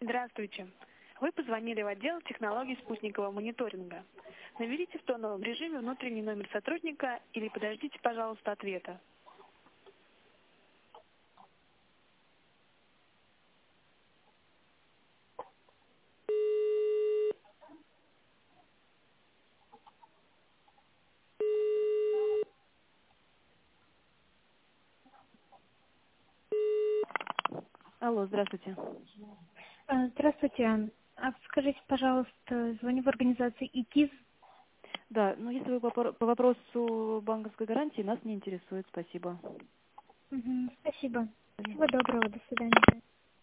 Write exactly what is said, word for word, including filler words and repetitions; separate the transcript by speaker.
Speaker 1: Здравствуйте. Вы позвонили в отдел технологий спутникового мониторинга. Наберите в тоновом режиме внутренний номер сотрудника или подождите, пожалуйста, ответа. Алло, здравствуйте.
Speaker 2: А, Здравствуйте. А скажите, пожалуйста, звоню в организацию ИКИЗ.
Speaker 1: Да, ну если вы по, пор- по вопросу банковской гарантии, нас не интересует, спасибо.
Speaker 2: Мгм, спасибо. Всего доброго, до свидания.